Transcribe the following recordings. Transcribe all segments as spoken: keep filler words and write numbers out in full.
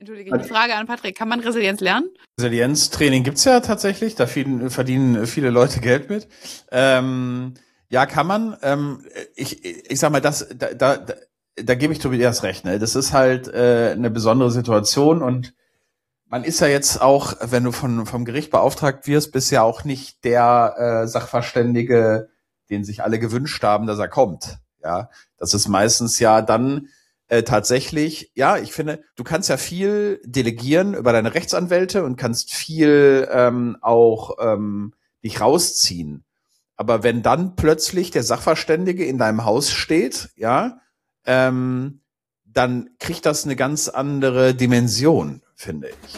Entschuldige, die Frage an Patrick, kann man Resilienz lernen? Resilienztraining gibt's ja tatsächlich, da vielen, verdienen viele Leute Geld mit. Ähm, ja, kann man. Ähm, ich, ich sag mal, das, da, da, da, da gebe ich Tobias recht. Ne? Das ist halt äh, eine besondere Situation und man ist ja jetzt auch, wenn du von vom Gericht beauftragt wirst, bist ja auch nicht der äh, Sachverständige, den sich alle gewünscht haben, dass er kommt. Ja, das ist meistens ja dann äh, tatsächlich, ja, ich finde, du kannst ja viel delegieren über deine Rechtsanwälte und kannst viel ähm, auch ähm, dich rausziehen. Aber wenn dann plötzlich der Sachverständige in deinem Haus steht, ja, ähm, dann kriegt das eine ganz andere Dimension, finde ich.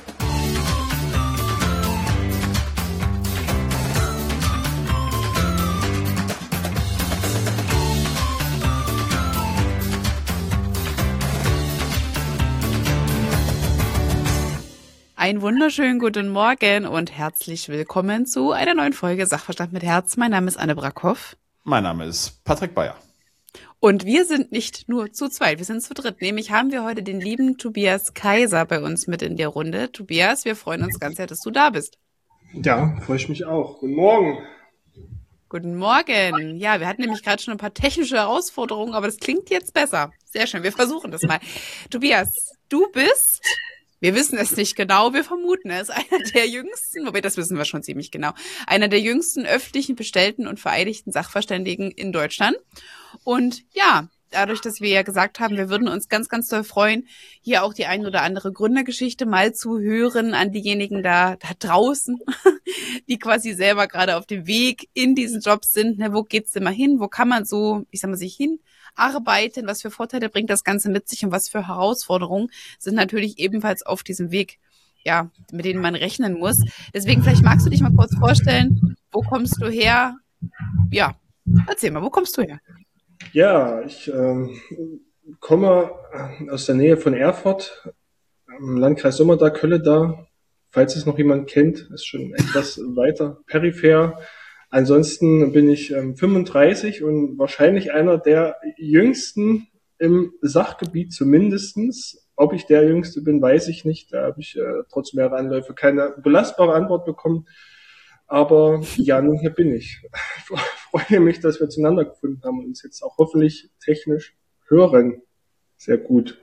Einen wunderschönen guten Morgen und herzlich willkommen zu einer neuen Folge Sachverstand mit Herz. Mein Name ist Anne Brackhoff. Mein Name ist Patrick Bayer. Und wir sind nicht nur zu zweit, wir sind zu dritt. Nämlich haben wir heute den lieben Tobias Kaiser bei uns mit in der Runde. Tobias, wir freuen uns ganz sehr, dass du da bist. Ja, freue ich mich auch. Guten Morgen. Guten Morgen. Ja, wir hatten nämlich gerade schon ein paar technische Herausforderungen, aber das klingt jetzt besser. Sehr schön, wir versuchen das mal. Tobias, du bist... Wir wissen es nicht genau, wir vermuten es, einer der jüngsten, wobei das wissen wir schon ziemlich genau, einer der jüngsten öffentlichen bestellten und vereidigten Sachverständigen in Deutschland. Und ja, dadurch, dass wir ja gesagt haben, wir würden uns ganz, ganz doll freuen, hier auch die ein oder andere Gründergeschichte mal zu hören an diejenigen da, da draußen, die quasi selber gerade auf dem Weg in diesen Job sind. Ne, wo geht's denn mal hin? Wo kann man so, ich sag mal, sich hin? Arbeiten, was für Vorteile bringt das Ganze mit sich und was für Herausforderungen sind natürlich ebenfalls auf diesem Weg, ja, mit denen man rechnen muss. Deswegen, vielleicht magst du dich mal kurz vorstellen, wo kommst du her? Ja, erzähl mal, wo kommst du her? Ja, ich ähm, komme aus der Nähe von Erfurt, im Landkreis Sommerda, Kölleda. Falls es noch jemand kennt, ist schon etwas weiter peripher. Ansonsten bin ich ähm, fünfunddreißig und wahrscheinlich einer der jüngsten im Sachgebiet zumindestens. Ob ich der Jüngste bin, weiß ich nicht. Da habe ich äh, trotz mehrerer Anläufe keine belastbare Antwort bekommen. Aber ja, nun hier bin ich. Ich freue mich, dass wir zueinander gefunden haben und uns jetzt auch hoffentlich technisch hören. Sehr gut.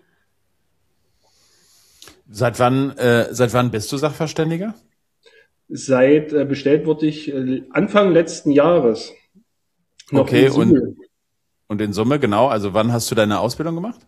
Seit wann, äh, seit wann bist du Sachverständiger? Seit äh, bestellt wurde ich äh, Anfang letzten Jahres. Noch okay, in Summe. Und, und in Summe, genau. Also wann hast du deine Ausbildung gemacht?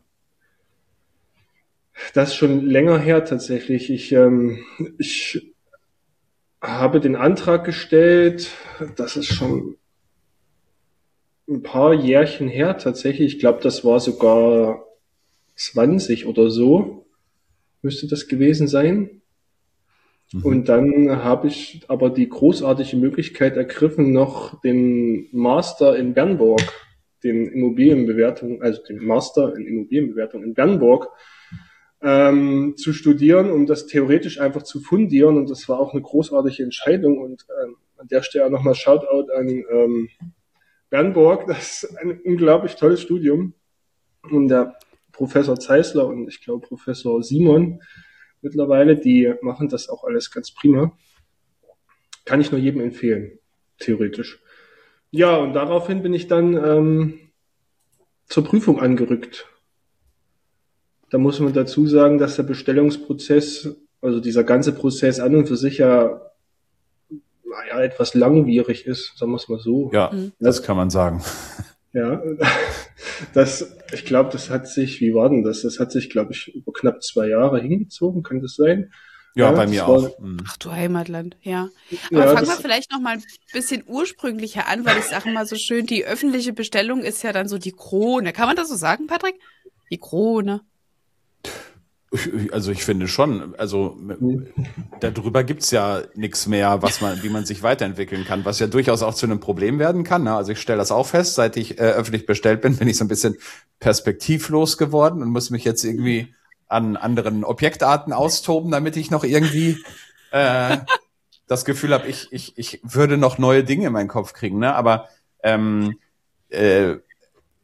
Das ist schon länger her tatsächlich. Ich, ähm, ich habe den Antrag gestellt. Das ist schon ein paar Jährchen her tatsächlich. Ich glaube, das war sogar zwanzig oder so. Müsste das gewesen sein. Und dann habe ich aber die großartige Möglichkeit ergriffen, noch den Master in Bernburg, den Immobilienbewertung, also den Master in Immobilienbewertung in Bernburg ähm, zu studieren, um das theoretisch einfach zu fundieren. Und das war auch eine großartige Entscheidung. Und ähm, an der Stelle nochmal Shoutout an ähm, Bernburg. Das ist ein unglaublich tolles Studium. Und der Professor Zeisler und ich glaube Professor Simon mittlerweile, die machen das auch alles ganz prima. Kann ich nur jedem empfehlen, theoretisch. Ja, und daraufhin bin ich dann ähm, zur Prüfung angerückt. Da muss man dazu sagen, dass der Bestellungsprozess, also dieser ganze Prozess an und für sich ja, naja, etwas langwierig ist, sagen wir es mal so. Ja, mhm. Das kann man sagen. Ja, das, ich glaube, das hat sich, wie war denn das? Das hat sich, glaube ich, über knapp zwei Jahre hingezogen, kann das sein? Ja, ja bei mir auch. Ach du Heimatland, ja. Aber ja, fangen wir vielleicht noch mal ein bisschen ursprünglicher an, weil ich sage mal so schön, die öffentliche Bestellung ist ja dann so die Krone. Kann man das so sagen, Patrick? Die Krone. Also ich finde schon, also darüber gibt's ja nichts mehr, was man, wie man sich weiterentwickeln kann, was ja durchaus auch zu einem Problem werden kann. Ne? Also ich stelle das auch fest, seit ich äh, öffentlich bestellt bin, bin ich so ein bisschen perspektivlos geworden und muss mich jetzt irgendwie an anderen Objektarten austoben, damit ich noch irgendwie äh, das Gefühl habe, ich, ich, ich würde noch neue Dinge in meinen Kopf kriegen. Ne? Aber ähm, äh,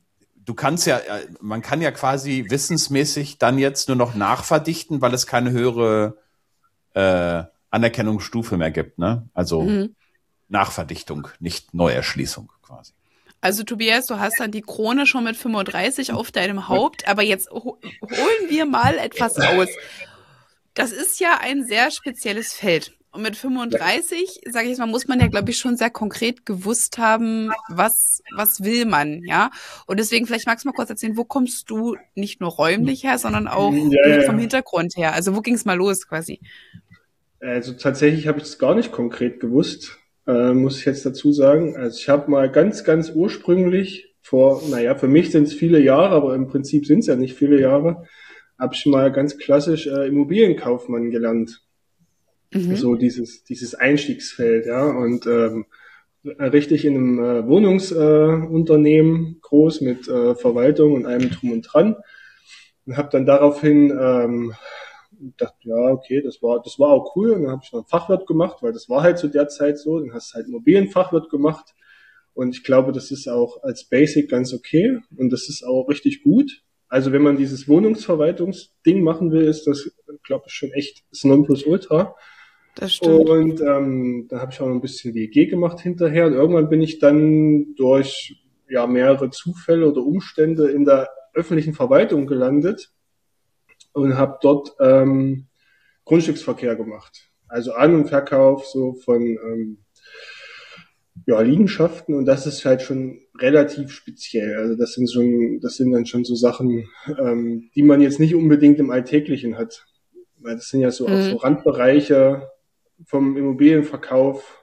du kannst ja, man kann ja quasi wissensmäßig dann jetzt nur noch nachverdichten, weil es keine höhere äh, Anerkennungsstufe mehr gibt, ne? Also mhm. Nachverdichtung, nicht Neuerschließung quasi. Also Tobias, du hast dann die Krone schon mit fünfunddreißig auf deinem Haupt, aber jetzt ho- holen wir mal etwas aus. Das ist ja ein sehr spezielles Feld. Und mit fünfunddreißig, sage ich jetzt mal, muss man ja, glaube ich, schon sehr konkret gewusst haben, was was will man, ja? Und deswegen, vielleicht magst du mal kurz erzählen, wo kommst du nicht nur räumlich her, sondern auch ja, vom ja. Hintergrund her? Also wo ging es mal los quasi? Also tatsächlich habe ich es gar nicht konkret gewusst, äh, muss ich jetzt dazu sagen. Also ich habe mal ganz, ganz ursprünglich vor, naja, für mich sind es viele Jahre, aber im Prinzip sind es ja nicht viele Jahre, habe ich mal ganz klassisch äh, Immobilienkaufmann gelernt. Mhm. So dieses dieses Einstiegsfeld, ja, und ähm, richtig in einem äh, Wohnungsunternehmen, äh, groß mit äh, Verwaltung und allem drum und dran, und habe dann daraufhin ähm, dachte, ja, okay, das war das war auch cool, und dann habe ich noch einen Fachwirt gemacht, weil das war halt zu der Zeit so, dann hast du halt Immobilienfachwirt gemacht, und ich glaube, das ist auch als Basic ganz okay, und das ist auch richtig gut. Also wenn man dieses Wohnungsverwaltungsding machen will, ist das, glaube ich, schon echt das Nonplusultra. Das stimmt. Und ähm, da habe ich auch noch ein bisschen W G gemacht hinterher. Und irgendwann bin ich dann durch ja mehrere Zufälle oder Umstände in der öffentlichen Verwaltung gelandet und habe dort ähm, Grundstücksverkehr gemacht. Also An- und Verkauf so von ähm, ja, Liegenschaften, und das ist halt schon relativ speziell. Also das sind schon, das sind dann schon so Sachen, ähm, die man jetzt nicht unbedingt im Alltäglichen hat. Weil das sind ja so mhm. auch so Randbereiche vom Immobilienverkauf,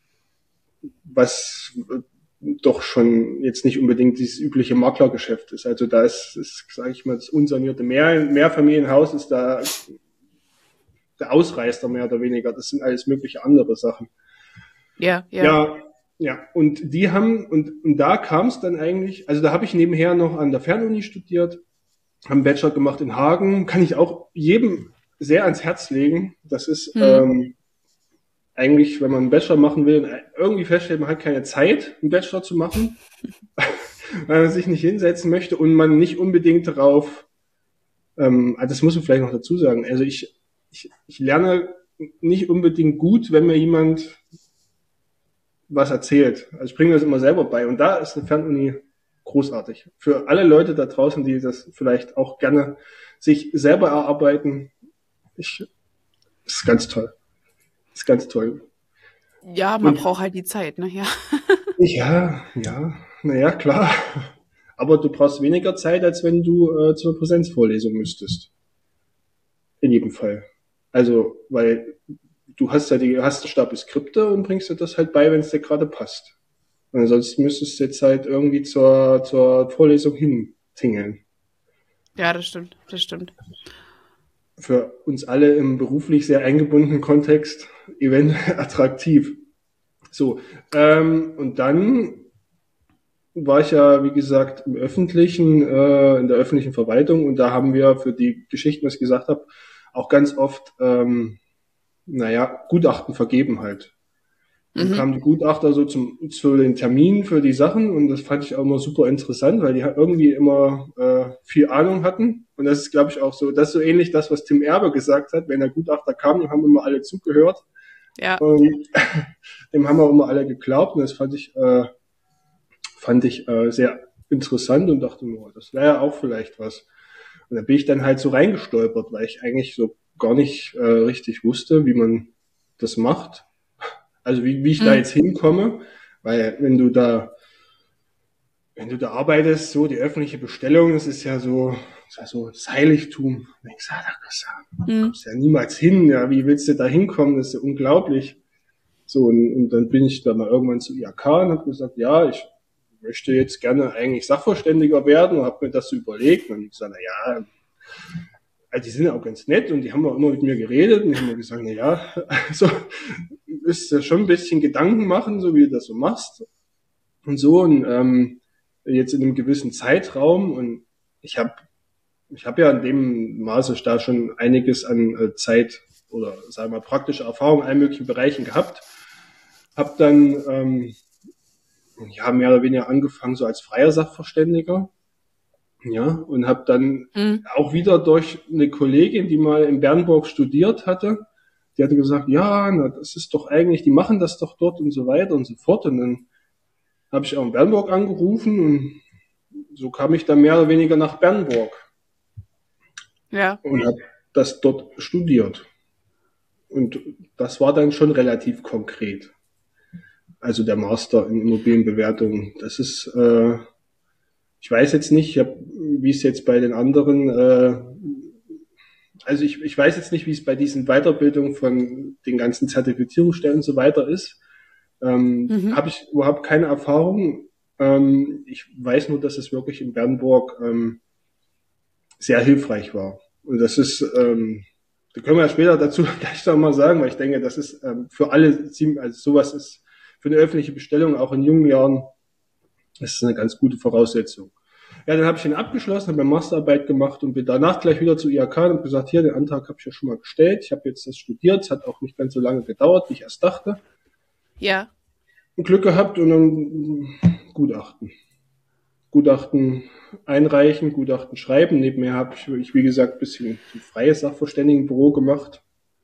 was doch schon jetzt nicht unbedingt dieses übliche Maklergeschäft ist. Also da ist, ist sage ich mal, das unsanierte Mehr, Mehrfamilienhaus ist da der Ausreißer mehr oder weniger. Das sind alles mögliche andere Sachen. Ja, ja. Ja, ja. Und die haben, und, und da kam es dann eigentlich, also da habe ich nebenher noch an der Fernuni studiert, habe einen Bachelor gemacht in Hagen, kann ich auch jedem sehr ans Herz legen. Das ist hm. ähm, eigentlich, wenn man einen Bachelor machen will, irgendwie feststellt, man hat keine Zeit, einen Bachelor zu machen, weil man sich nicht hinsetzen möchte und man nicht unbedingt darauf, ähm, das muss man vielleicht noch dazu sagen, also ich, ich, ich lerne nicht unbedingt gut, wenn mir jemand was erzählt. Also ich bringe mir das immer selber bei, und da ist eine Fernuni großartig. Für alle Leute da draußen, die das vielleicht auch gerne sich selber erarbeiten, ich, ist ganz toll. Ist ganz toll. Ja, man und, braucht halt die Zeit, ne? Ja. Ja, ja, naja, klar. Aber du brauchst weniger Zeit, als wenn du äh, zur Präsenzvorlesung müsstest. In jedem Fall. Also, weil du hast ja die, hast einen Stapel Skripte und bringst dir das halt bei, wenn es dir gerade passt. Und ansonsten müsstest du jetzt halt irgendwie zur, zur Vorlesung hintingeln. Ja, das stimmt, das stimmt. Für uns alle im beruflich sehr eingebundenen Kontext eventuell attraktiv. So, ähm, und dann war ich ja, wie gesagt, im öffentlichen, äh, in der öffentlichen Verwaltung, und da haben wir für die Geschichten, was ich gesagt habe, auch ganz oft, ähm, naja, Gutachten vergeben halt. Dann mhm. kamen die Gutachter so zum, zu den Terminen für die Sachen, und das fand ich auch immer super interessant, weil die irgendwie immer äh, viel Ahnung hatten. Und das ist, glaube ich, auch so, das ist so ähnlich das, was Tim Erbe gesagt hat, wenn der Gutachter kam, dem haben immer alle zugehört. Ja. Und dem haben auch immer alle geglaubt, und das fand ich, äh, fand ich äh, sehr interessant und dachte mir, das wäre ja auch vielleicht was. Und da bin ich dann halt so reingestolpert, weil ich eigentlich so gar nicht äh, richtig wusste, wie man das macht. Also wie, wie ich mhm. da jetzt hinkomme, weil wenn du da, wenn du da arbeitest, so die öffentliche Bestellung, das ist ja so, das ist ja so das Heiligtum. Da denkst du, da kommst du mhm. kommst ja niemals hin, ja, wie willst du da hinkommen? Das ist ja unglaublich. So, und, und dann bin ich da mal irgendwann zu I H K und habe gesagt, ja, ich möchte jetzt gerne eigentlich Sachverständiger werden, und habe mir das so überlegt, und ich gesagt, na ja, also die sind ja auch ganz nett, und die haben auch immer mit mir geredet, und die haben mir gesagt, na ja, also ist ja schon ein bisschen Gedanken machen, so wie du das so machst und so, und ähm, jetzt in einem gewissen Zeitraum, und ich habe ich habe ja in dem Maße da schon einiges an äh, Zeit oder sagen wir mal praktische Erfahrung in allen möglichen Bereichen gehabt, habe dann ähm, ja mehr oder weniger angefangen so als freier Sachverständiger, Ja, und habe dann Mhm. auch wieder durch eine Kollegin, die mal in Bernburg studiert hatte, die hatte gesagt, ja, na, das ist doch eigentlich, die machen das doch dort und so weiter und so fort. Und dann habe ich auch in Bernburg angerufen und so kam ich dann mehr oder weniger nach Bernburg Ja. und habe das dort studiert. Und das war dann schon relativ konkret. Also der Master in Immobilienbewertung. Das ist, äh, ich weiß jetzt nicht, wie es jetzt bei den anderen, äh, also ich, ich weiß jetzt nicht, wie es bei diesen Weiterbildungen von den ganzen Zertifizierungsstellen und so weiter ist. Ähm, Mhm. habe ich überhaupt keine Erfahrung. Ähm, ich weiß nur, dass es wirklich in Bernburg ähm, sehr hilfreich war. Und das ist, ähm, da können wir ja später dazu gleich noch mal sagen, weil ich denke, das ist ähm, für alle ziemlich, also sowas ist für eine öffentliche Bestellung auch in jungen Jahren, das ist eine ganz gute Voraussetzung. Ja, dann habe ich den abgeschlossen, habe meine Masterarbeit gemacht und bin danach gleich wieder zu I H K und habe gesagt, hier, den Antrag habe ich ja schon mal gestellt. Ich habe jetzt das studiert, es hat auch nicht ganz so lange gedauert, wie ich erst dachte. Ja. Und Glück gehabt und dann Gutachten. Gutachten einreichen, Gutachten schreiben. Nebenher habe ich, ich, wie gesagt, ein bisschen ein freies Sachverständigenbüro gemacht.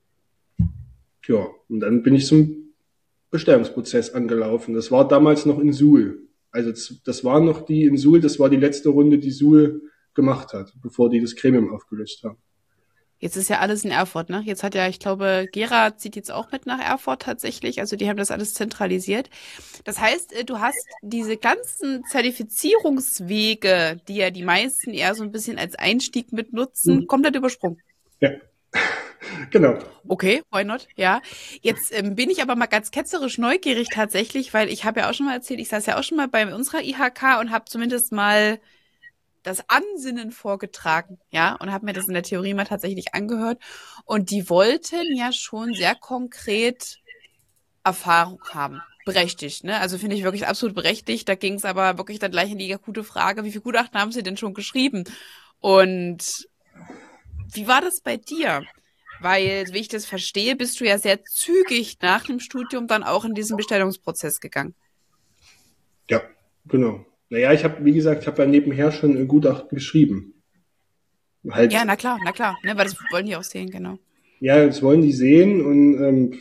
Ja, und dann bin ich zum Bestellungsprozess angelaufen. Das war damals noch in Suhl. Also das war noch die in Suhl, das war die letzte Runde, die Suhl gemacht hat, bevor die das Gremium aufgelöst haben. Jetzt ist ja alles in Erfurt, ne? Jetzt hat ja, ich glaube, Gera zieht jetzt auch mit nach Erfurt tatsächlich. Also die haben das alles zentralisiert. Das heißt, du hast diese ganzen Zertifizierungswege, die ja die meisten eher so ein bisschen als Einstieg mit nutzen, Mhm. komplett übersprungen. Ja, genau. Okay, why not? Ja. Jetzt ähm, bin ich aber mal ganz ketzerisch neugierig tatsächlich, weil ich habe ja auch schon mal erzählt, ich saß ja auch schon mal bei unserer I H K und habe zumindest mal das Ansinnen vorgetragen, ja, und habe mir das in der Theorie mal tatsächlich angehört. Und die wollten ja schon sehr konkret Erfahrung haben. Berechtigt, ne? Also finde ich wirklich absolut berechtigt. Da ging es aber wirklich dann gleich in die akute Frage, wie viele Gutachten haben Sie denn schon geschrieben? Und wie war das bei dir? Weil, wie ich das verstehe, bist du ja sehr zügig nach dem Studium dann auch in diesen Bestellungsprozess gegangen. Ja, genau. Naja, ich habe, wie gesagt, ich habe ja nebenher schon ein Gutachten geschrieben. Halt, Ja, na klar, na klar, ne? Weil das wollen die auch sehen, genau. ja, das wollen die sehen und ähm,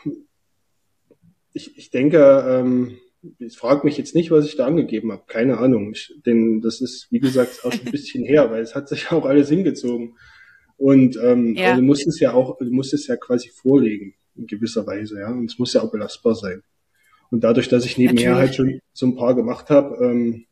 ich, ich denke, ähm, ich frage mich jetzt nicht, was ich da angegeben habe. Keine Ahnung. Ich, denn das ist, wie gesagt, auch schon ein bisschen her, weil es hat sich auch alles hingezogen. Und ähm, Ja. aber du musst es ja auch, du musst es ja quasi vorlegen, in gewisser Weise, ja. Und es muss ja auch belastbar sein. Und dadurch, dass ich nebenher Natürlich. halt schon so ein paar gemacht habe, ähm,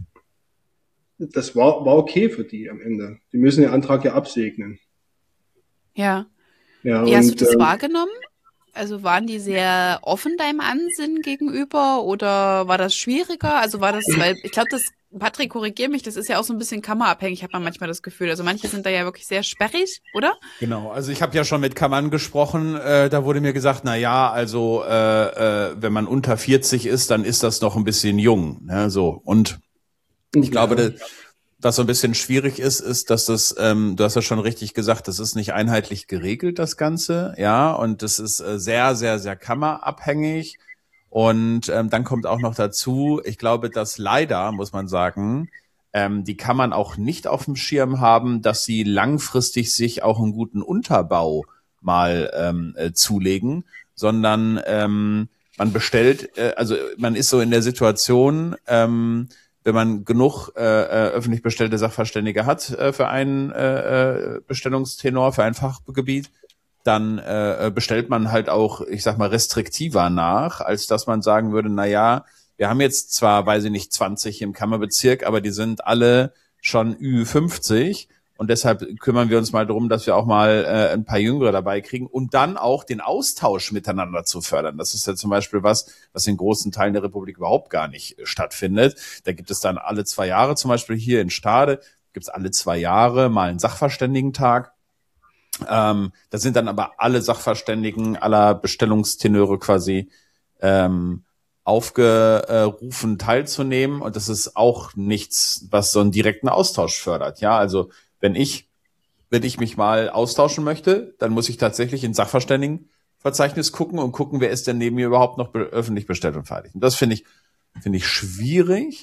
das war, war okay für die am Ende. Die müssen den Antrag ja absegnen. Ja. Ja, Wie hast du und das ähm, wahrgenommen? Also waren die sehr offen deinem Ansinnen gegenüber oder war das schwieriger? Also war das, weil ich glaube, das, Patrick, korrigier mich, das ist ja auch so ein bisschen kammerabhängig, hat man manchmal das Gefühl. Also manche sind da ja wirklich sehr sperrig, oder? Genau, also ich habe ja schon mit Kammern gesprochen, äh, da wurde mir gesagt, na ja, also äh, äh, wenn man unter vierzig ist, dann ist das noch ein bisschen jung, ne, so. Und ich glaube, ja. das, was so ein bisschen schwierig ist, ist, dass das, ähm, du hast ja schon richtig gesagt, das ist nicht einheitlich geregelt, das Ganze, ja, und das ist äh, sehr, sehr, sehr kammerabhängig. Und ähm, dann kommt auch noch dazu, ich glaube, dass leider, muss man sagen, ähm, die Kammern auch nicht auf dem Schirm haben, dass sie langfristig sich auch einen guten Unterbau mal ähm, äh, zulegen, sondern ähm, man bestellt, äh, also man ist so in der Situation, ähm, wenn man genug äh, äh, öffentlich bestellte Sachverständige hat äh, für einen äh, äh, Bestellungstenor, für ein Fachgebiet, dann äh, bestellt man halt auch, ich sag mal, restriktiver nach, als dass man sagen würde, na ja, wir haben jetzt zwar, weiß ich nicht, zwanzig im Kammerbezirk, aber die sind alle schon Ü fünfzig und deshalb kümmern wir uns mal darum, dass wir auch mal äh, ein paar Jüngere dabei kriegen und dann auch den Austausch miteinander zu fördern. Das ist ja zum Beispiel was, was in großen Teilen der Republik überhaupt gar nicht stattfindet. Da gibt es dann alle zwei Jahre, zum Beispiel hier in Stade, gibt es alle zwei Jahre mal einen Sachverständigentag. Ähm, da sind dann aber alle Sachverständigen aller Bestellungstenöre quasi ähm, aufgerufen teilzunehmen und das ist auch nichts, was so einen direkten Austausch fördert. Ja, also wenn ich, wenn ich mich mal austauschen möchte, dann muss ich tatsächlich in Sachverständigenverzeichnis gucken und gucken, wer ist denn neben mir überhaupt noch be- öffentlich bestellt und fertig. Und das finde ich, finde ich schwierig.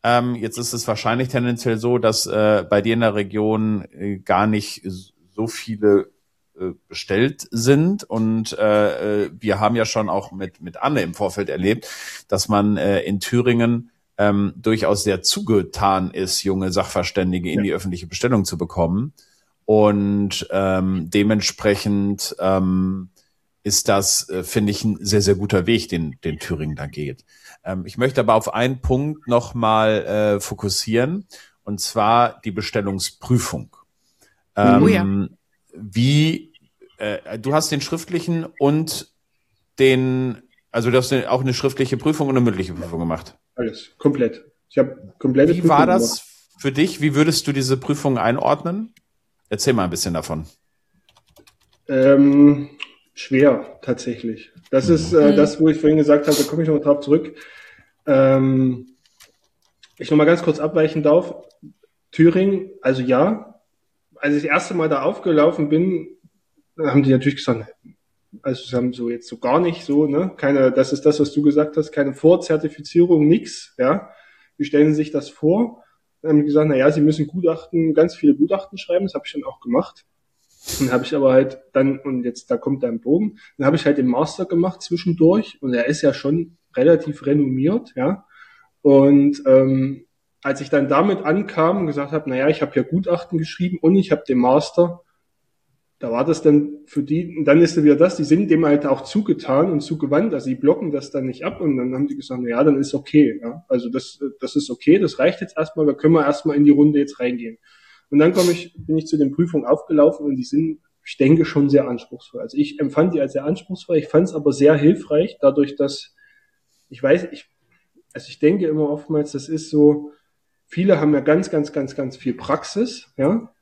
Ähm, jetzt ist es wahrscheinlich tendenziell so, dass äh, bei dir in der Region äh, gar nicht so viele äh, bestellt sind. Und äh, wir haben ja schon auch mit mit Anne im Vorfeld erlebt, dass man äh, in Thüringen ähm, durchaus sehr zugetan ist, junge Sachverständige in Ja. die öffentliche Bestellung zu bekommen. Und ähm, dementsprechend ähm, ist das, äh, finde ich, ein sehr, sehr guter Weg, den, den Thüringen da geht. Ähm, ich möchte aber auf einen Punkt nochmal äh, fokussieren, und zwar die Bestellungsprüfung. Ähm, Oh ja. Wie, äh, du hast den schriftlichen und den, also du hast auch eine schriftliche Prüfung und eine mündliche Prüfung gemacht. Alles, komplett. Ich habe komplette Wie Prüfung war gemacht. das für dich? Wie würdest du diese Prüfung einordnen? Erzähl mal ein bisschen davon. Ähm, schwer, tatsächlich. Das ist äh, Mhm. das, wo ich vorhin gesagt habe, da komme ich noch mal drauf zurück. Ähm, ich noch mal ganz kurz abweichen darf. Thüringen, also ja, als ich das erste Mal da aufgelaufen bin, haben die natürlich gesagt, also sie haben so jetzt so gar nicht so, ne, keine, das ist das, was du gesagt hast, keine Vorzertifizierung, nix, ja. Wie stellen Sie sich das vor? Dann haben die gesagt, na ja, sie müssen Gutachten, ganz viele Gutachten schreiben, das habe ich dann auch gemacht. Dann habe ich aber halt dann, und jetzt da kommt dein Bogen, dann habe ich halt den Master gemacht zwischendurch und er ist ja schon relativ renommiert, ja. Und ähm, als ich dann damit ankam und gesagt habe, naja, ich habe ja Gutachten geschrieben und ich habe den Master, da war das dann für die, und dann ist dann wieder das, die sind dem halt auch zugetan und zugewandt, also die blocken das dann nicht ab und dann haben die gesagt, na ja, dann ist okay, ja. Also das, das ist okay, das reicht jetzt erstmal, da können wir erstmal in die Runde jetzt reingehen. Und dann komme ich, bin ich zu den Prüfungen aufgelaufen und die sind, ich denke, schon sehr anspruchsvoll. Also ich empfand die als sehr anspruchsvoll, ich fand es aber sehr hilfreich, dadurch, dass, ich weiß, ich, also ich denke immer oftmals, das ist so, viele haben ja ganz, ganz, ganz, ganz viel Praxis, ja.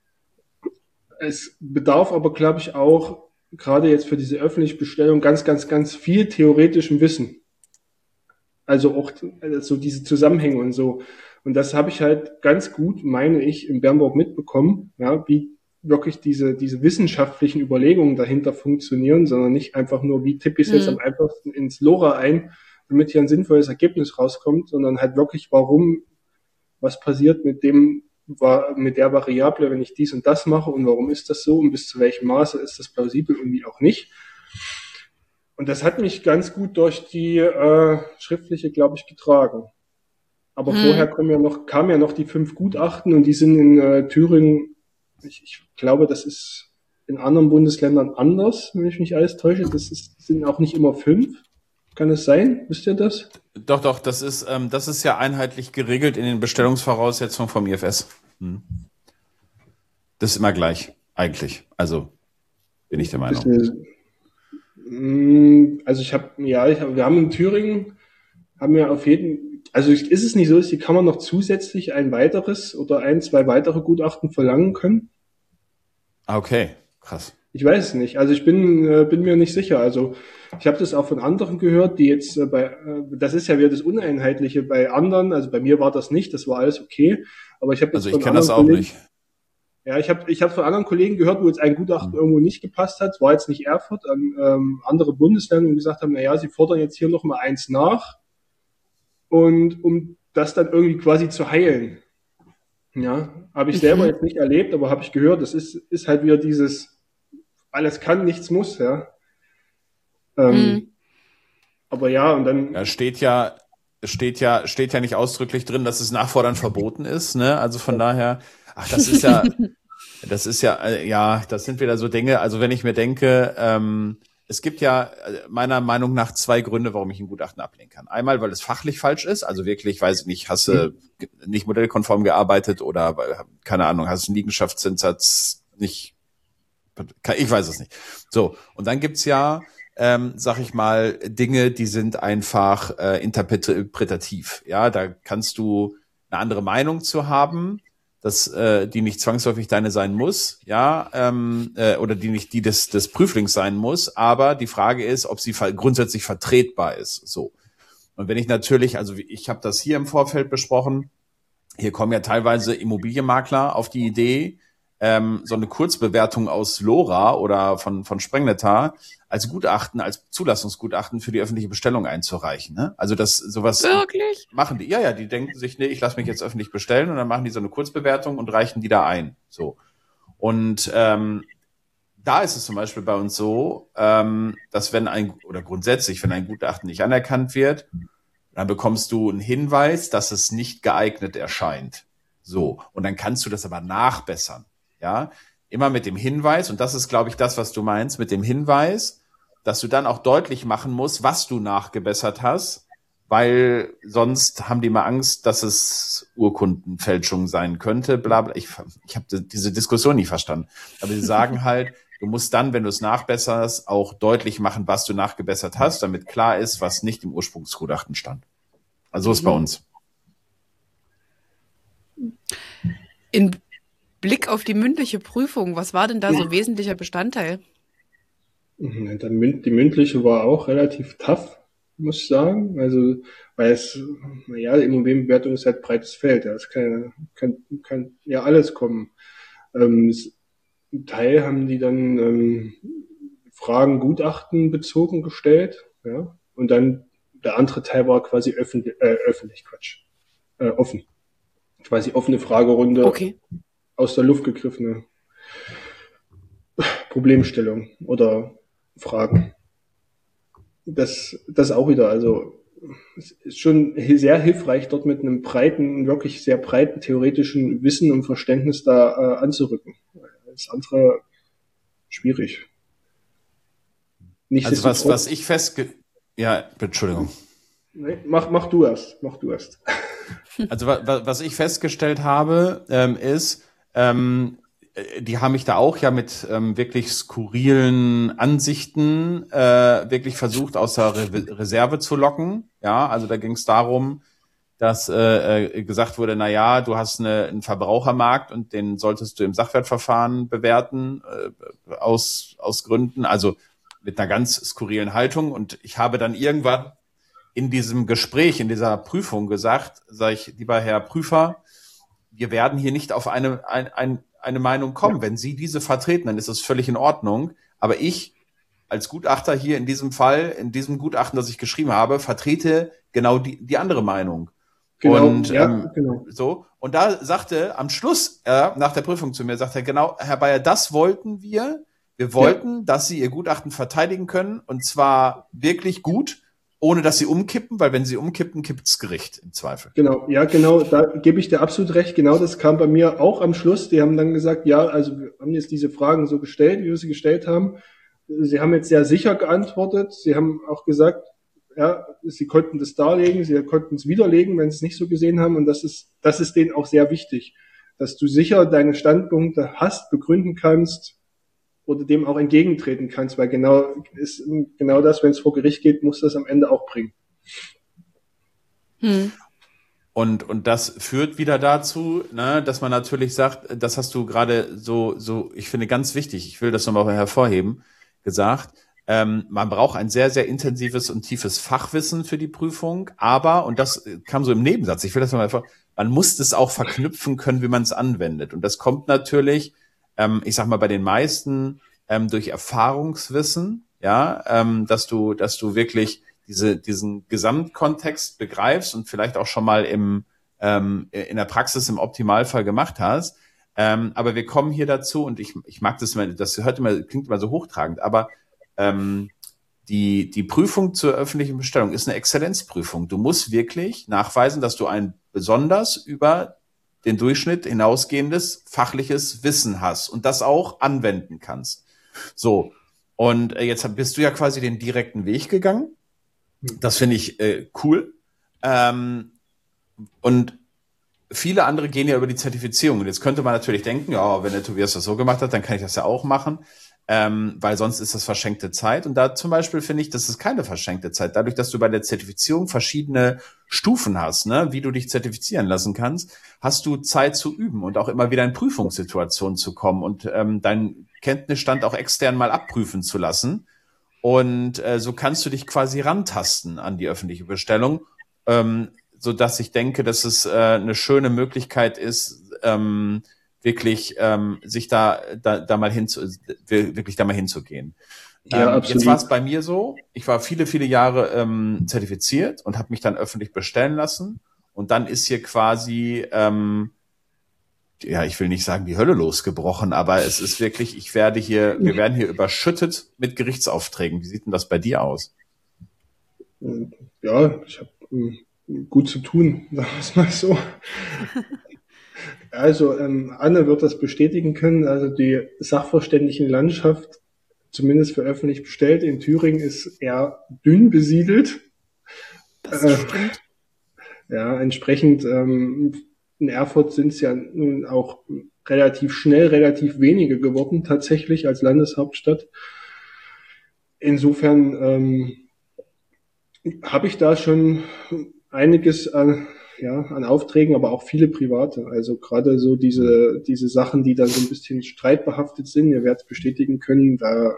Es bedarf aber, glaube ich, auch, gerade jetzt für diese öffentliche Bestellung, ganz, ganz, ganz viel theoretischem Wissen. Also auch also so diese Zusammenhänge und so. Und das habe ich halt ganz gut, meine ich, in Bernburg mitbekommen, ja, wie wirklich diese, diese wissenschaftlichen Überlegungen dahinter funktionieren, sondern nicht einfach nur, wie tippe ich es jetzt Mhm. am einfachsten ins LoRa ein, damit hier ein sinnvolles Ergebnis rauskommt, sondern halt wirklich, warum, was passiert mit dem, war mit der Variable, wenn ich dies und das mache und warum ist das so und bis zu welchem Maße ist das plausibel und wie auch nicht. Und das hat mich ganz gut durch die äh, schriftliche, glaube ich, getragen. Aber Mhm. vorher kommen ja noch, kamen ja noch die fünf Gutachten und die sind in äh, Thüringen, ich, ich glaube, das ist in anderen Bundesländern anders, wenn ich mich alles täusche. Das ist, sind auch nicht immer fünf. Kann es sein? Wisst ihr das? Doch, doch, das ist, ähm, das ist ja einheitlich geregelt in den Bestellungsvoraussetzungen vom I F S. Hm. Das ist immer gleich, eigentlich. Also bin ich der Meinung. Bisschen, mh, also ich habe, ja, ich hab, wir haben in Thüringen, haben wir auf jeden, also ist es nicht so, dass die Kammer noch zusätzlich ein weiteres oder ein, zwei weitere Gutachten verlangen können? Ah, okay, krass. Ich weiß es nicht. Also ich bin, äh, bin mir nicht sicher. Also ich habe das auch von anderen gehört, die jetzt äh, bei, äh, das ist ja wieder das Uneinheitliche bei anderen. Also bei mir war das nicht, das war alles okay. Aber ich habe jetzt Also ich von kenne das anderen auch Kollegen, nicht. ja, ich habe, ich habe von anderen Kollegen gehört, wo jetzt ein Gutachten Hm. irgendwo nicht gepasst hat. War jetzt nicht Erfurt, an ähm, andere Bundesländer und gesagt haben, na ja, sie fordern jetzt hier noch mal eins nach und um das dann irgendwie quasi zu heilen. Ja, habe ich selber Mhm. jetzt nicht erlebt, aber habe ich gehört. Das ist, ist halt wieder dieses alles kann, nichts muss, ja. Ähm, Mhm. aber ja, und dann, Da steht ja, steht ja, steht ja nicht ausdrücklich drin, dass es Nachfordern verboten ist, ne? Also von daher, ach, das ist ja, das ist ja, äh, ja, das sind wieder so Dinge. Also wenn ich mir denke, ähm, es gibt ja äh, meiner Meinung nach zwei Gründe, warum ich ein Gutachten ablehnen kann. Einmal, weil es fachlich falsch ist, also wirklich, weiß ich nicht, hast du ge- nicht modellkonform gearbeitet oder, weil, keine Ahnung, hast einen Liegenschaftszinssatz nicht, ich weiß es nicht. So, und dann gibt's ja, ähm, sag ich mal, Dinge, die sind einfach äh, interpretativ. Ja, da kannst du eine andere Meinung zu haben, dass äh, die nicht zwangsläufig deine sein muss, ja, ähm, äh, oder die nicht die des, des Prüflings sein muss, aber die Frage ist, ob sie ver- grundsätzlich vertretbar ist. So. Und wenn ich natürlich, also ich habe das hier im Vorfeld besprochen, hier kommen ja teilweise Immobilienmakler auf die Idee, ähm, so eine Kurzbewertung aus LoRa oder von von Sprengnetar als Gutachten, als Zulassungsgutachten für die öffentliche Bestellung einzureichen. Ne? Also das sowas Wirklich? machen die. Ja, ja, die denken sich, nee, ich lasse mich jetzt öffentlich bestellen und dann machen die so eine Kurzbewertung und reichen die da ein. So. Und ähm, da ist es zum Beispiel bei uns so, ähm, dass wenn ein, oder grundsätzlich, wenn ein Gutachten nicht anerkannt wird, dann bekommst du einen Hinweis, dass es nicht geeignet erscheint. So. Und dann kannst du das aber nachbessern. Ja. Immer mit dem Hinweis, und das ist, glaube ich, das, was du meinst, mit dem Hinweis, dass du dann auch deutlich machen musst, was du nachgebessert hast, weil sonst haben die mal Angst, dass es Urkundenfälschung sein könnte, bla bla. Ich, ich habe diese Diskussion nicht verstanden. Aber sie sagen halt, du musst dann, wenn du es nachbesserst, auch deutlich machen, was du nachgebessert hast, damit klar ist, was nicht im Ursprungsgutachten stand. Also so ist bei uns. In Blick auf die mündliche Prüfung, was war denn da so wesentlicher Bestandteil? Die mündliche war auch relativ tough, muss ich sagen. Also, weil es, naja, die Immobilienbewertung ist halt ein breites Feld. Ja. Es kann, kann, kann ja alles kommen. Ähm, Ein Teil haben die dann ähm, Fragen Gutachten bezogen gestellt, ja, und dann der andere Teil war quasi öffentlich, äh, öffentlich, Quatsch, äh, offen. Quasi offene Fragerunde, Okay. Aus der Luft gegriffene Problemstellung oder Fragen. Das, das auch wieder, also es ist schon sehr hilfreich, dort mit einem breiten, wirklich sehr breiten theoretischen Wissen und Verständnis da äh, anzurücken. Das andere schwierig. Also was, was ich festge... Ja, Entschuldigung. Nee, mach, mach du erst, mach du erst. Also was, was ich festgestellt habe, ähm, ist, ähm, die haben mich da auch ja mit ähm, wirklich skurrilen Ansichten äh, wirklich versucht, aus der Re- Reserve zu locken. Ja, also da ging es darum, dass äh, äh, gesagt wurde, na ja, du hast eine, einen Verbrauchermarkt und den solltest du im Sachwertverfahren bewerten äh, aus aus Gründen, also mit einer ganz skurrilen Haltung. Und ich habe dann irgendwann in diesem Gespräch, in dieser Prüfung gesagt, sage ich, lieber Herr Prüfer, wir werden hier nicht auf eine ein, ein, eine Meinung kommen. Ja. Wenn Sie diese vertreten, dann ist das völlig in Ordnung. Aber ich als Gutachter hier in diesem Fall, in diesem Gutachten, das ich geschrieben habe, vertrete genau die, die andere Meinung. Genau, und ja, ähm, genau. so. Und da sagte am Schluss, äh, nach der Prüfung zu mir, sagte er, genau, Herr Bayer, das wollten wir. Wir wollten, ja. dass Sie Ihr Gutachten verteidigen können, und zwar wirklich gut, ohne dass Sie umkippen, weil wenn Sie umkippen, kippt das Gericht im Zweifel. Genau, ja, genau, da gebe ich dir absolut recht. Genau, das kam bei mir auch am Schluss. Die haben dann gesagt, ja, also wir haben jetzt diese Fragen so gestellt, wie wir sie gestellt haben. Sie haben jetzt sehr sicher geantwortet. Sie haben auch gesagt, ja, Sie konnten das darlegen, Sie konnten es widerlegen, wenn Sie es nicht so gesehen haben. Und das ist, das ist denen auch sehr wichtig, dass du sicher deine Standpunkte hast, begründen kannst oder dem auch entgegentreten kannst, weil genau ist genau das, wenn es vor Gericht geht, muss das am Ende auch bringen. Hm. Und und das führt wieder dazu, ne, dass man natürlich sagt, das hast du gerade so so, ich finde ganz wichtig, ich will das nochmal hervorheben, gesagt, ähm, man braucht ein sehr sehr intensives und tiefes Fachwissen für die Prüfung, aber, und das kam so im Nebensatz, ich will das nochmal hervor, man muss es auch verknüpfen können, wie man es anwendet. Und das kommt natürlich, ähm, ich sag mal, bei den meisten ähm, durch Erfahrungswissen, ja, ähm, dass du, dass du wirklich diese, diesen Gesamtkontext begreifst und vielleicht auch schon mal im, ähm, in der Praxis im Optimalfall gemacht hast. Ähm, aber wir kommen hier dazu, und ich, ich mag das immer, das hört immer, klingt immer so hochtragend, aber ähm, die, die Prüfung zur öffentlichen Bestellung ist eine Exzellenzprüfung. Du musst wirklich nachweisen, dass du ein besonders über den Durchschnitt hinausgehendes fachliches Wissen hast und das auch anwenden kannst. So, und jetzt bist du ja quasi den direkten Weg gegangen. Das finde ich äh, cool. Ähm, und viele andere gehen ja über die Zertifizierung. Und jetzt könnte man natürlich denken, ja, wenn der Tobias das so gemacht hat, dann kann ich das ja auch machen. Ähm, weil sonst ist das verschenkte Zeit. Und da zum Beispiel finde ich, das ist keine verschenkte Zeit. Dadurch, dass du bei der Zertifizierung verschiedene Stufen hast, ne, wie du dich zertifizieren lassen kannst, hast du Zeit zu üben und auch immer wieder in Prüfungssituationen zu kommen und ähm, deinen Kenntnisstand auch extern mal abprüfen zu lassen. Und äh, so kannst du dich quasi rantasten an die öffentliche Bestellung, ähm, so dass ich denke, dass es äh, eine schöne Möglichkeit ist, ähm, wirklich ähm, sich da, da, da mal hin zu, wirklich da mal hinzugehen. Ja, ähm, absolut. Jetzt war es bei mir so, ich war viele, viele Jahre ähm, zertifiziert und habe mich dann öffentlich bestellen lassen. Und dann ist hier quasi, ähm, ja, ich will nicht sagen, die Hölle losgebrochen, aber es ist wirklich, ich werde hier, wir werden hier überschüttet mit Gerichtsaufträgen. Wie sieht denn das bei dir aus? Ja, ich habe ähm, gut zu tun, sagen wir es mal so. Also ähm, Anne wird das bestätigen können. Also die Sachverständigenlandschaft, zumindest für öffentlich bestellt in Thüringen, ist eher dünn besiedelt. Das Äh, stimmt. ja, entsprechend ähm, in Erfurt sind es ja nun auch relativ schnell relativ wenige geworden, tatsächlich als Landeshauptstadt. Insofern ähm, habe ich da schon einiges an, ja, an Aufträgen, aber auch viele private. Also gerade so diese, diese Sachen, die dann so ein bisschen streitbehaftet sind, ihr werdet es bestätigen können, da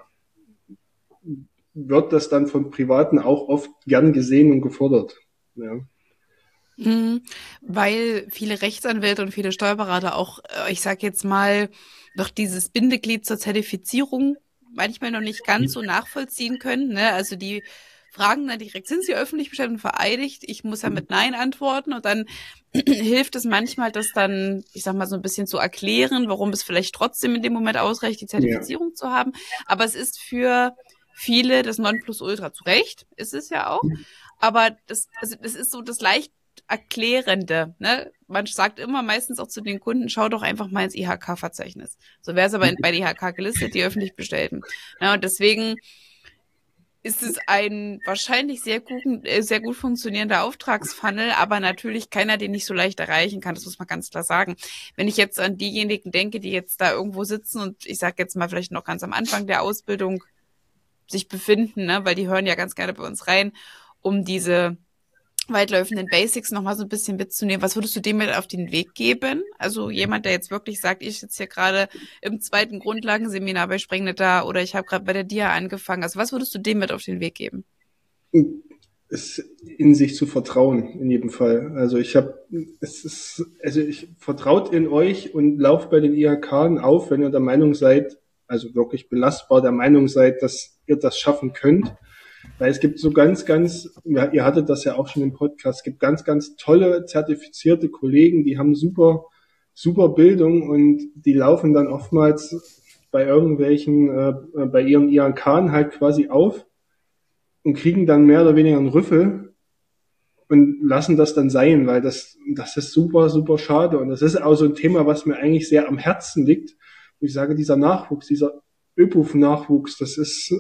wird das dann von Privaten auch oft gern gesehen und gefordert. Ja. Mhm, weil viele Rechtsanwälte und viele Steuerberater auch, äh, ich sag jetzt mal, noch dieses Bindeglied zur Zertifizierung manchmal noch nicht ganz so nachvollziehen können. Ne? Also die fragen dann direkt, sind sie öffentlich bestellt und vereidigt? Ich muss ja mit Nein antworten und dann hilft es manchmal, das dann, ich sag mal, so ein bisschen zu erklären, warum es vielleicht trotzdem in dem Moment ausreicht, die Zertifizierung ja. zu haben. Aber es ist für viele das Nonplusultra, zu Recht ist es ja auch. Aber das, also das ist so das leicht Erklärende, ne? Man sagt immer meistens auch zu den Kunden, schau doch einfach mal ins I H K-Verzeichnis. So wäre es aber bei der I H K gelistet, die öffentlich bestellten. Ja, und deswegen ist es ein wahrscheinlich sehr gut, sehr gut funktionierender Auftragsfunnel, aber natürlich keiner, den ich so leicht erreichen kann. Das muss man ganz klar sagen. Wenn ich jetzt an diejenigen denke, die jetzt da irgendwo sitzen und ich sage jetzt mal vielleicht noch ganz am Anfang der Ausbildung sich befinden, ne? Weil die hören ja ganz gerne bei uns rein, um diese weitläufenden Basics noch mal so ein bisschen mitzunehmen. Was würdest du dem mit auf den Weg geben? Also jemand, der jetzt wirklich sagt, ich sitze hier gerade im zweiten Grundlagenseminar bei Sprengnetter oder ich habe gerade bei der D I A angefangen. Also was würdest du dem mit auf den Weg geben? Es in sich zu vertrauen, in jedem Fall. Also ich habe, es ist, also ich vertraut in euch und lauft bei den I H K auf, wenn ihr der Meinung seid, also wirklich belastbar der Meinung seid, dass ihr das schaffen könnt. Weil es gibt so ganz, ganz, ja, ihr hattet das ja auch schon im Podcast, es gibt ganz, ganz tolle, zertifizierte Kollegen, die haben super, super Bildung und die laufen dann oftmals bei irgendwelchen, äh, bei ihren I H K halt quasi auf und kriegen dann mehr oder weniger einen Rüffel und lassen das dann sein, weil das, das ist super, super schade. Und das ist auch so ein Thema, was mir eigentlich sehr am Herzen liegt. Und ich sage, dieser Nachwuchs, dieser Ö P U F-Nachwuchs, das ist,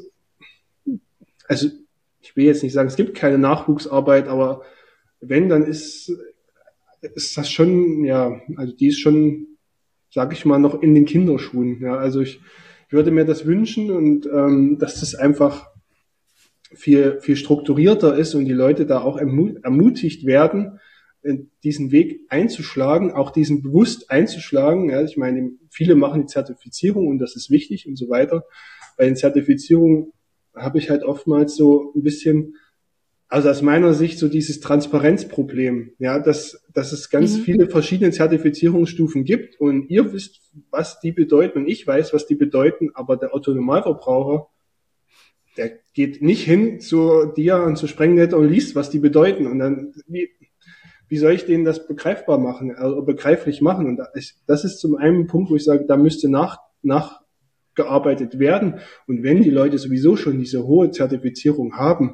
also ich will jetzt nicht sagen, es gibt keine Nachwuchsarbeit, aber wenn, dann ist, ist das schon, ja, also die ist schon, sag ich mal, noch in den Kinderschuhen. Ja, also ich, ich würde mir das wünschen und ähm, dass das einfach viel, viel strukturierter ist und die Leute da auch ermutigt werden, diesen Weg einzuschlagen, auch diesen bewusst einzuschlagen. Ja, ich meine, viele machen die Zertifizierung und das ist wichtig und so weiter. Bei den Zertifizierungen habe ich halt oftmals so ein bisschen, also aus meiner Sicht so dieses Transparenzproblem, ja, dass, dass es ganz mhm. viele verschiedene Zertifizierungsstufen gibt und ihr wisst, was die bedeuten und ich weiß, was die bedeuten, aber der Otto-Normalverbraucher, der geht nicht hin zu dir und zu Sprengnetter und liest, was die bedeuten und dann, wie, wie soll ich denen das begreifbar machen, also begreiflich machen? Und das ist zum einen Punkt, wo ich sage, da müsste nach, nachgearbeitet werden. Und wenn die Leute sowieso schon diese hohe Zertifizierung haben,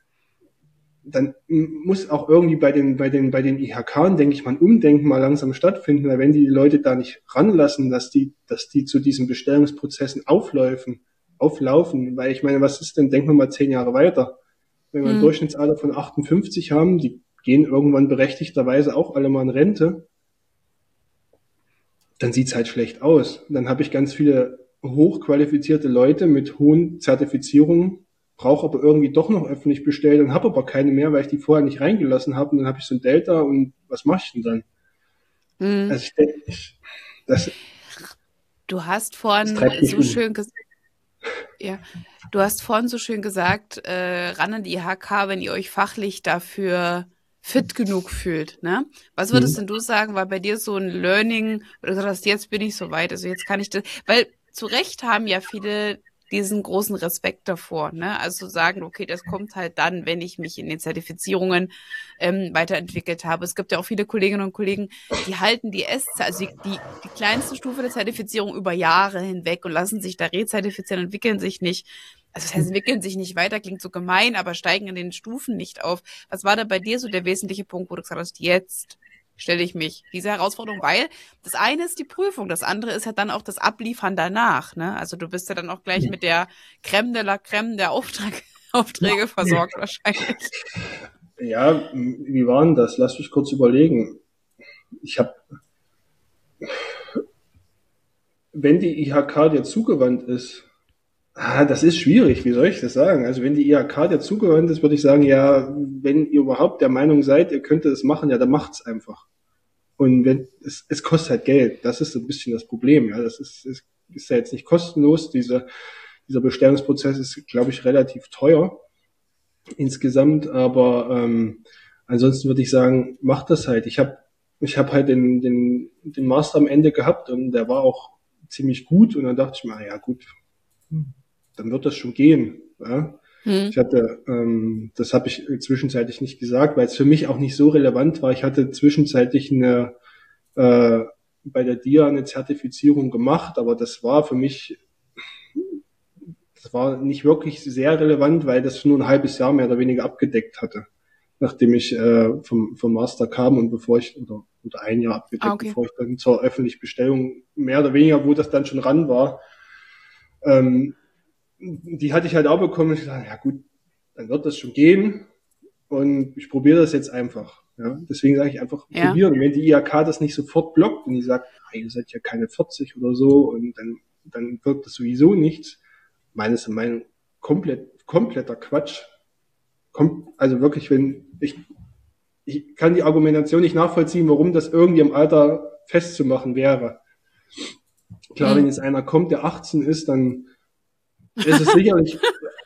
dann muss auch irgendwie bei den, bei den, bei den I H K, denke ich mal, ein Umdenken mal langsam stattfinden, weil wenn die Leute da nicht ranlassen, dass die, dass die zu diesen Bestellungsprozessen auflaufen, auflaufen, weil ich meine, was ist denn, denken wir mal zehn Jahre weiter, wenn wir ein mhm. Durchschnittsalter von achtundfünfzig haben, die gehen irgendwann berechtigterweise auch alle mal in Rente, dann sieht's halt schlecht aus. Dann habe ich ganz viele hochqualifizierte Leute mit hohen Zertifizierungen, brauche aber irgendwie doch noch öffentlich bestellt und habe aber keine mehr, weil ich die vorher nicht reingelassen habe und dann habe ich so ein Delta und was mache ich denn dann? Mhm. Also ich denke, ich, das Du hast vorhin so um. schön gesagt, ja, du hast vorhin so schön gesagt, äh, ran an die I H K, wenn ihr euch fachlich dafür fit genug fühlt, ne? Was würdest denn du sagen, war bei dir so ein Learning, oder du gesagt hast, jetzt bin ich so weit, also jetzt kann ich das, weil zu Recht haben ja viele diesen großen Respekt davor, ne? Also sagen, okay, das kommt halt dann, wenn ich mich in den Zertifizierungen ähm, weiterentwickelt habe. Es gibt ja auch viele Kolleginnen und Kollegen, die halten die S, also die, die, die kleinste Stufe der Zertifizierung über Jahre hinweg und lassen sich da rezertifizieren, entwickeln sich nicht. Also das heißt, entwickeln sich nicht weiter, klingt so gemein, aber steigen in den Stufen nicht auf. Was war da bei dir so der wesentliche Punkt, wo du gesagt hast, jetzt stelle ich mich diese Herausforderung, weil das eine ist die Prüfung, das andere ist ja dann auch das Abliefern danach, ne? Also du bist ja dann auch gleich mit der Crème de la Crème der Auftrag, Aufträge versorgt wahrscheinlich. Ja, wie war denn das? Lass mich kurz überlegen. Ich habe, wenn die I H K dir zugewandt ist, ah, das ist schwierig, wie soll ich das sagen? Also wenn die I H K dir zugewandt ist, würde ich sagen, ja, wenn ihr überhaupt der Meinung seid, ihr könntet es machen, ja, dann macht's einfach. Und wenn es, es kostet halt Geld, das ist so ein bisschen das Problem. Ja, das ist, ist, ist ja jetzt nicht kostenlos. Diese, dieser Bestellungsprozess ist, glaube ich, relativ teuer insgesamt, aber ähm, ansonsten würde ich sagen, macht das halt. Ich habe ich hab halt den, den, den Master am Ende gehabt und der war auch ziemlich gut und dann dachte ich mir, ah, ja gut, dann wird das schon gehen. Ja. Hm. Ich hatte, ähm, das habe ich zwischenzeitlich nicht gesagt, weil es für mich auch nicht so relevant war. Ich hatte zwischenzeitlich eine äh, bei der D I A eine Zertifizierung gemacht, aber das war für mich, das war nicht wirklich sehr relevant, weil das nur ein halbes Jahr mehr oder weniger abgedeckt hatte, nachdem ich äh, vom, vom Master kam und bevor ich, oder, oder ein Jahr abgedeckt, ah, okay. bevor ich dann zur öffentlichen Bestellung mehr oder weniger, wo das dann schon ran war, ähm, die hatte ich halt auch bekommen und ich dachte, ja gut, dann wird das schon gehen und ich probiere das jetzt einfach. Ja, deswegen sage ich einfach ja. probieren. Und wenn die I H K das nicht sofort blockt und die sagt, ah, ihr seid ja keine vierzig oder so und dann, dann wird das sowieso nichts, meines Meinung komplett, kompletter Quatsch. Kom- also wirklich, wenn ich, ich kann die Argumentation nicht nachvollziehen, warum das irgendwie im Alter festzumachen wäre. Klar, mhm. wenn jetzt einer kommt, der achtzehn ist, dann ist es sicherlich,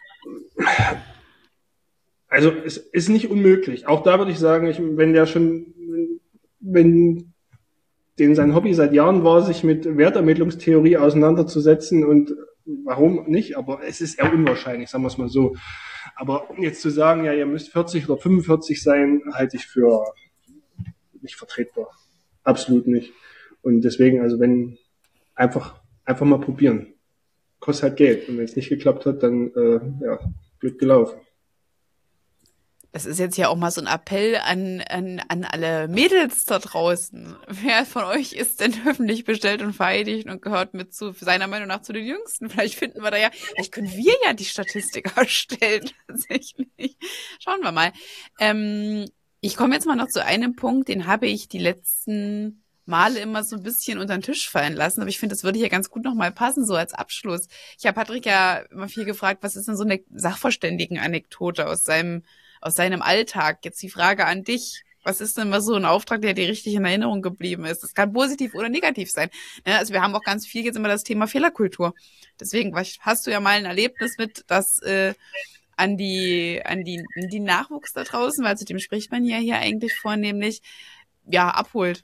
also es ist nicht unmöglich. Auch da würde ich sagen, ich, wenn der schon, wenn den sein Hobby seit Jahren war, sich mit Wertermittlungstheorie auseinanderzusetzen und warum nicht, aber es ist eher unwahrscheinlich, sagen wir es mal so. Aber jetzt zu sagen, ja, ihr müsst vierzig oder fünfundvierzig sein, halte ich für nicht vertretbar. Absolut nicht. Und deswegen, also wenn, einfach, einfach mal probieren. Kostet halt Geld. Und wenn es nicht geklappt hat, dann, äh, ja, blöd gelaufen. Das ist jetzt ja auch mal so ein Appell an, an, an alle Mädels da draußen. Wer von euch ist denn öffentlich bestellt und vereidigt und gehört mit zu, seiner Meinung nach zu den Jüngsten? Vielleicht finden wir da ja, vielleicht können wir ja die Statistik erstellen, tatsächlich. Schauen wir mal. Ähm, ich komme jetzt mal noch zu einem Punkt, den habe ich die letzten Male immer so ein bisschen unter den Tisch fallen lassen, aber ich finde, das würde hier ganz gut nochmal passen, so als Abschluss. Ich habe Patrick ja immer viel gefragt, was ist denn so eine Sachverständigen-Anekdote aus seinem aus seinem Alltag. Jetzt die Frage an dich. Was ist denn mal so ein Auftrag, der dir richtig in Erinnerung geblieben ist? Das kann positiv oder negativ sein. Ja, also wir haben auch ganz viel jetzt immer das Thema Fehlerkultur. Deswegen hast du ja mal ein Erlebnis mit, das äh, an die an die die Nachwuchs da draußen, weil zu dem spricht man ja hier eigentlich vornehmlich, ja, abholt.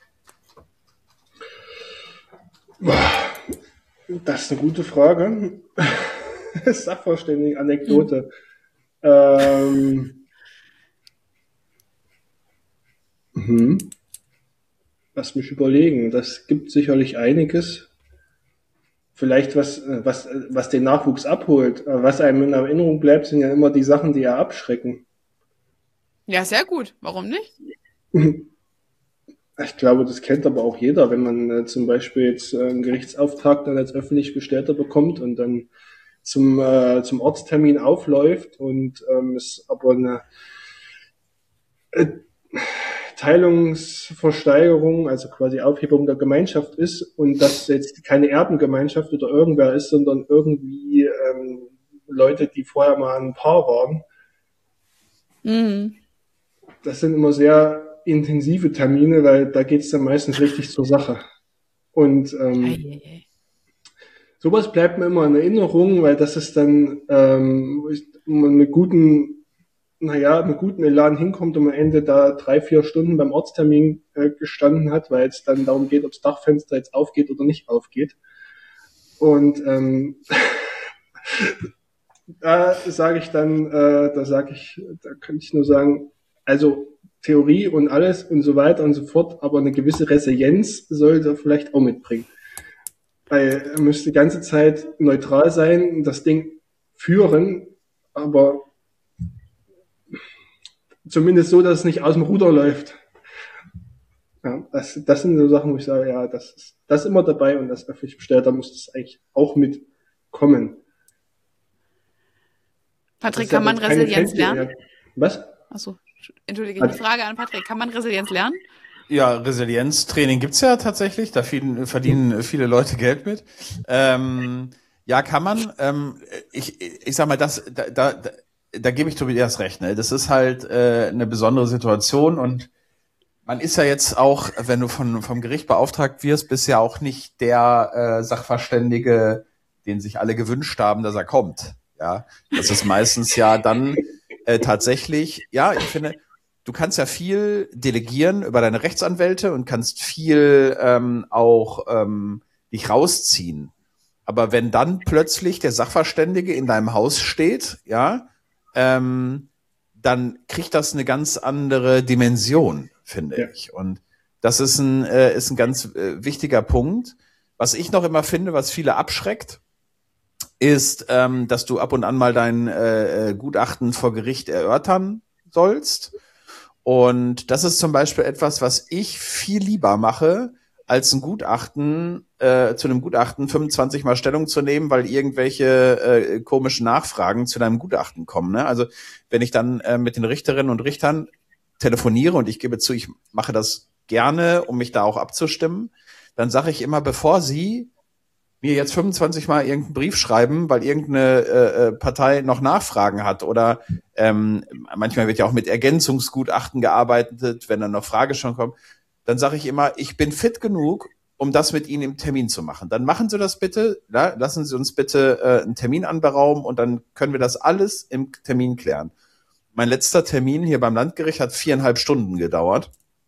Das ist eine gute Frage. Sachverständigen-Anekdote. Hm. Ähm, mhm. Lass mich überlegen. Das gibt sicherlich einiges. Vielleicht was, was, was den Nachwuchs abholt. Was einem in Erinnerung bleibt, sind ja immer die Sachen, die ja abschrecken. Ja, sehr gut. Warum nicht? Ich glaube, das kennt aber auch jeder, wenn man äh, zum Beispiel jetzt äh, einen Gerichtsauftrag dann als öffentlich Bestellter bekommt und dann zum äh, zum Ortstermin aufläuft und ähm, es aber eine äh, Teilungsversteigerung, also quasi Aufhebung der Gemeinschaft ist und das jetzt keine Erbengemeinschaft oder irgendwer ist, sondern irgendwie ähm, Leute, die vorher mal ein Paar waren. Mhm. Das sind immer sehr intensive Termine, weil da geht's dann meistens richtig zur Sache. Und ähm, ei, ei, ei. sowas bleibt mir immer in Erinnerung, weil das ist dann ähm, mit guten naja, mit gutem Elan hinkommt und am Ende da drei, vier Stunden beim Ortstermin äh, gestanden hat, weil es dann darum geht, ob das Dachfenster jetzt aufgeht oder nicht aufgeht. Und ähm, da sage ich dann, äh, da sage ich, da kann ich nur sagen, also Theorie und alles und so weiter und so fort, aber eine gewisse Resilienz sollte er vielleicht auch mitbringen. Weil er müsste die ganze Zeit neutral sein und das Ding führen, aber zumindest so, dass es nicht aus dem Ruder läuft. Ja, das, das sind so Sachen, wo ich sage, ja, das ist, das ist immer dabei und das öffentlich bestellt, da muss das eigentlich auch mitkommen. Patrick, kann man Resilienz lernen? Was? Achso, entschuldige, eine Frage an Patrick. Kann man Resilienz lernen? Ja, Resilienztraining gibt's ja tatsächlich. Da vielen, verdienen viele Leute Geld mit. Ähm, ja, kann man. Ähm, ich, ich sag mal, das, da, da, da gebe ich Tobias recht. Ne? Das ist halt äh, eine besondere Situation und man ist ja jetzt auch, wenn du von vom Gericht beauftragt wirst, bist ja auch nicht der äh, Sachverständige, den sich alle gewünscht haben, dass er kommt. Ja, das ist meistens ja dann äh, tatsächlich, ja, ich finde, du kannst ja viel delegieren über deine Rechtsanwälte und kannst viel ähm, auch ähm, dich rausziehen. Aber wenn dann plötzlich der Sachverständige in deinem Haus steht, ja, ähm, dann kriegt das eine ganz andere Dimension, finde ja. ich. Und das ist ein äh, ist ein ganz äh, wichtiger Punkt. Was ich noch immer finde, was viele abschreckt, ist, ähm, dass du ab und an mal dein äh, Gutachten vor Gericht erörtern sollst. Und das ist zum Beispiel etwas, was ich viel lieber mache, als ein Gutachten, äh, zu einem Gutachten fünfundzwanzig Mal Stellung zu nehmen, weil irgendwelche äh, komischen Nachfragen zu deinem Gutachten kommen. Ne? Also wenn ich dann äh, mit den Richterinnen und Richtern telefoniere und ich gebe zu, ich mache das gerne, um mich da auch abzustimmen, dann sage ich immer, bevor Sie mir jetzt fünfundzwanzig Mal irgendeinen Brief schreiben, weil irgendeine äh, Partei noch Nachfragen hat oder ähm, manchmal wird ja auch mit Ergänzungsgutachten gearbeitet, wenn dann noch Fragen schon kommen, dann sage ich immer, ich bin fit genug, um das mit Ihnen im Termin zu machen. Dann machen Sie das bitte, ja, lassen Sie uns bitte äh, einen Termin anberaumen und dann können wir das alles im Termin klären. Mein letzter Termin hier beim Landgericht hat viereinhalb Stunden gedauert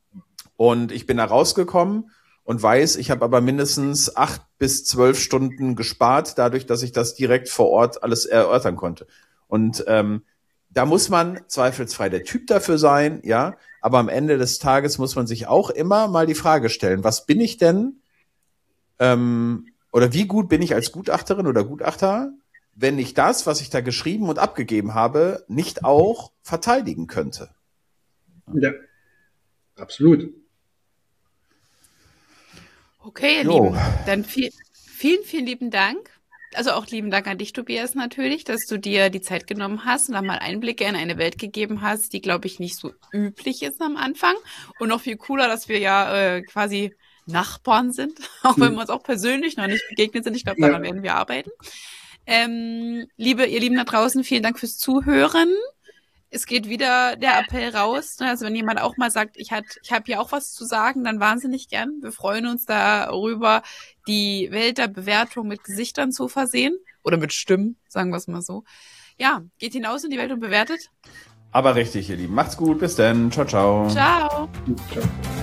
und ich bin da rausgekommen und weiß, ich habe aber mindestens acht bis zwölf Stunden gespart, dadurch, dass ich das direkt vor Ort alles erörtern konnte. Und ähm, da muss man zweifelsfrei der Typ dafür sein, ja, aber am Ende des Tages muss man sich auch immer mal die Frage stellen, was bin ich denn, ähm, oder wie gut bin ich als Gutachterin oder Gutachter, wenn ich das, was ich da geschrieben und abgegeben habe, nicht auch verteidigen könnte? Ja, absolut. Okay, ihr jo. Lieben, dann viel, vielen, vielen lieben Dank. Also auch lieben Dank an dich, Tobias, natürlich, dass du dir die Zeit genommen hast und dann mal Einblicke in eine Welt gegeben hast, die, glaube ich, nicht so üblich ist am Anfang. Und noch viel cooler, dass wir ja äh, quasi Nachbarn sind, auch wenn wir uns auch persönlich noch nicht begegnet sind. Ich glaube, daran ja. werden wir arbeiten. Ähm, liebe, ihr Lieben da draußen, vielen Dank fürs Zuhören. Es geht wieder der Appell raus. Also wenn jemand auch mal sagt, ich, hat, ich habe hier auch was zu sagen, dann wahnsinnig gern. Wir freuen uns darüber, die Welt der Bewertung mit Gesichtern zu versehen. Oder mit Stimmen, sagen wir es mal so. Ja, geht hinaus in die Welt und bewertet. Aber richtig, ihr Lieben. Macht's gut. Bis dann. Ciao, ciao. Ciao. Ciao.